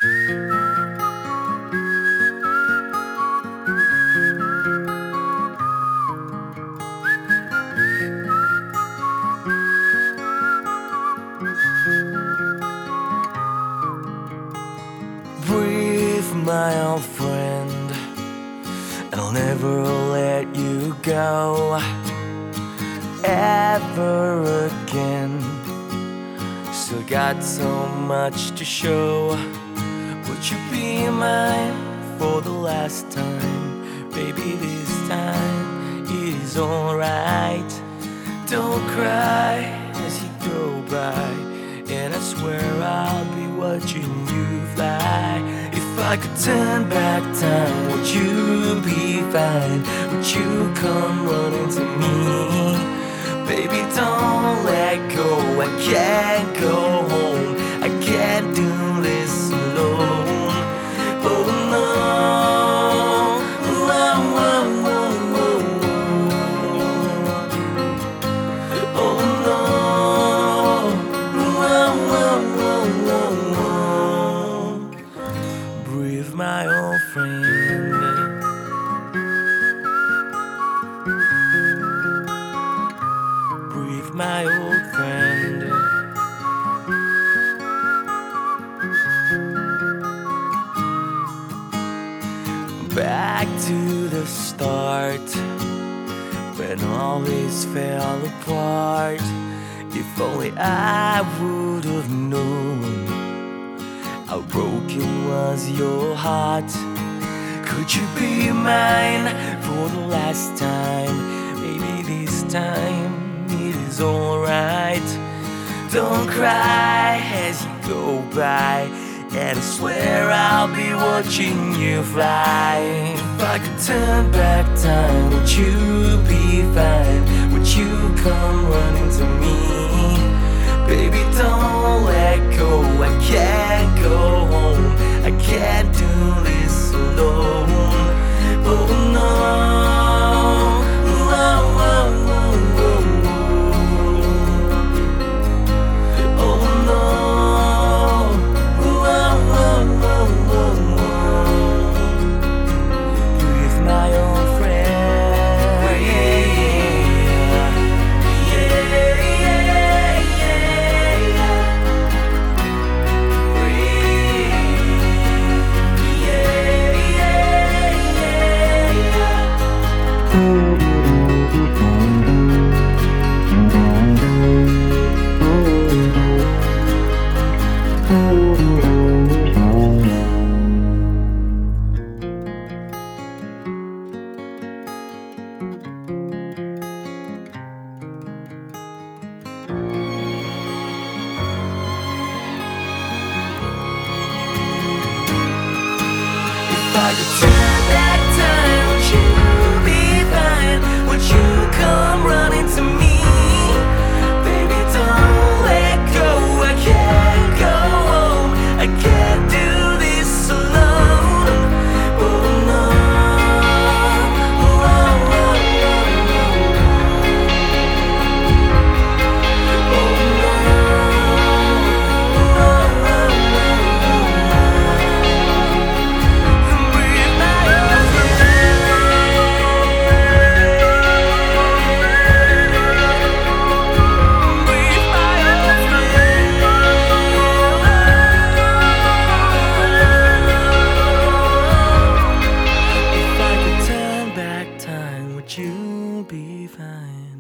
Breathe, my old friend, and I'll never let you go ever again. Still got so much to show. Would you be mine for the last time? Baby, this time is alright. Don't cry as you go by, and I swear I'll be watching you fly. If I could turn back time, would you be fine? Would you come running to me? Baby, don't let go, I can't go home, I can't do this alone. Oh no, oh, oh, oh, oh, oh no, oh, oh, oh, oh. Breathe, my old friend. My old friend. Back to the start, when all this fell apart. If only I would have known how broken was your heart. Could you be mine for the last time? Maybe this time it is alright. Don't cry as you go by, and I swear I'll be watching you fly. If I could turn back time, would you be fine? Would you come running to me? Baby, don't let go, I can't go home, I can't do this alone. Oh no. If I could turn back time, would you be fine? Would you come running to me? Baby, don't let go, I can't go home, I can't do this alone. Oh no, oh, oh, would you be fine?